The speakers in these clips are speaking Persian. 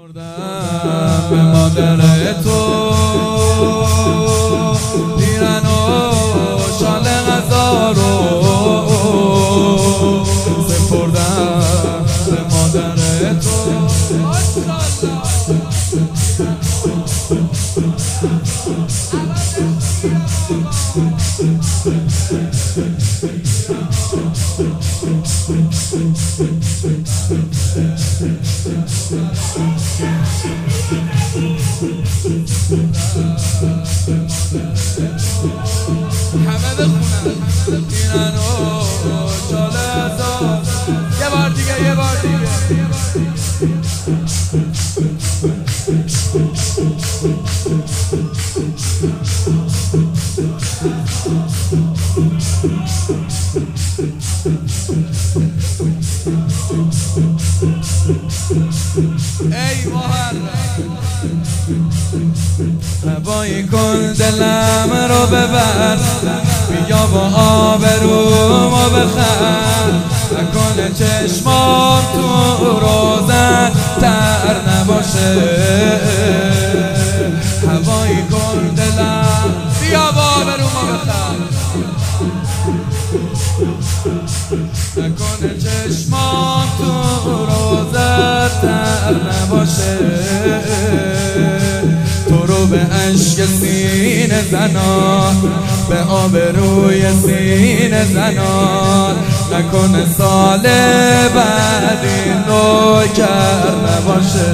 سپردم به مادر تو پیرن و شال غذا رو سپردم به مادر تو همه بخونن پیرن و شال غذا یه بار دیگه ای محرم هوایی کن دلم رو ببر بیا با آبرومو بخر نکنه چشمام تو روزن تر نباشه هوایی کن دلم بیا با آبرومو بخر نکنه چشمام تو روزن تر نباشه تو رو به عشق سینه زنان به آبروی سینه زنان نکنه سال بعد این نوکر نباشه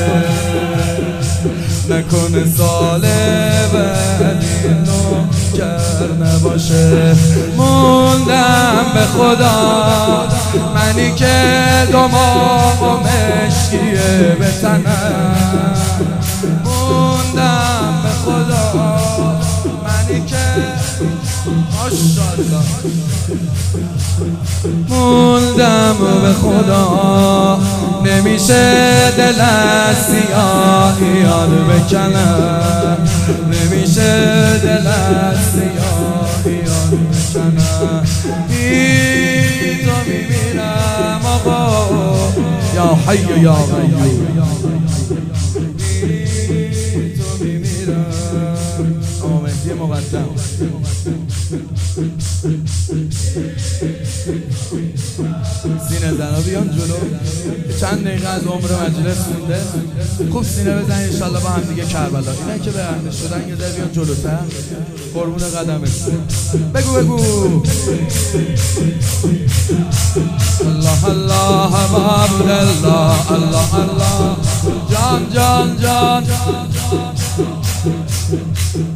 نکنه سال بعد این نوکر نباشه موندم به خدا منی که دماغ و مشکیه به تنم موندم به خدا منی که ماشاءالله موندم به خدا نمیشه دل از سیاهی یاد بکنم نمیشه دل از سیاهی یاد بکنم بی تو میمیرم آقا یا حی یا قیوم آمدی مقدم سینه زنا بیان جلو چند دقیقه از عمر مجلس مونده خوب سینه بزن انشالله با هم دیگه کربلا اینا که به اهل شدن یه در بیان جلوتر قربون قدمت بگو الله الله معبود الله الله الله جان